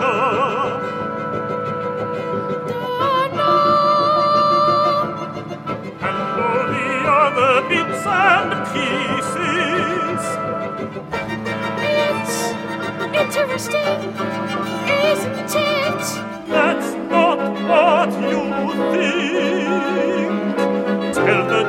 Bits and pieces. It's interesting, isn't it? That's not what you think. Tell the